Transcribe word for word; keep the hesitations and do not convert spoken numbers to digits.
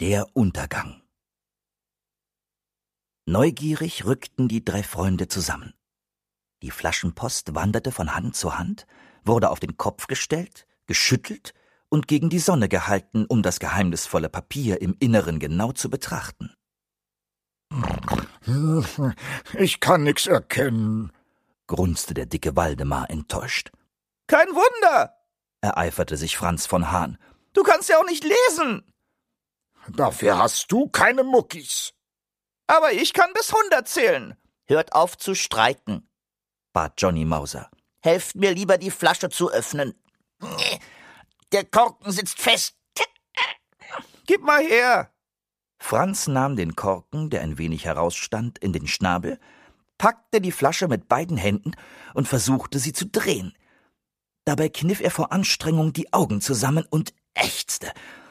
Der Untergang. Neugierig rückten die drei Freunde zusammen. Die Flaschenpost wanderte von Hand zu Hand, wurde auf den Kopf gestellt, geschüttelt und gegen die Sonne gehalten, um das geheimnisvolle Papier im Inneren genau zu betrachten. »Ich kann nix erkennen«, grunzte der dicke Waldemar enttäuscht. »Kein Wunder«, ereiferte sich Franz von Hahn. »Du kannst ja auch nicht lesen.« »Dafür hast du keine Muckis.« »Aber ich kann bis hundert zählen.« »Hört auf zu streiten«, bat Johnny Mauser. »Helft mir lieber, die Flasche zu öffnen. Der Korken sitzt fest.« »Gib mal her.« Franz nahm den Korken, der ein wenig herausstand, in den Schnabel, packte die Flasche mit beiden Händen und versuchte, sie zu drehen. Dabei kniff er vor Anstrengung die Augen zusammen und ächzte.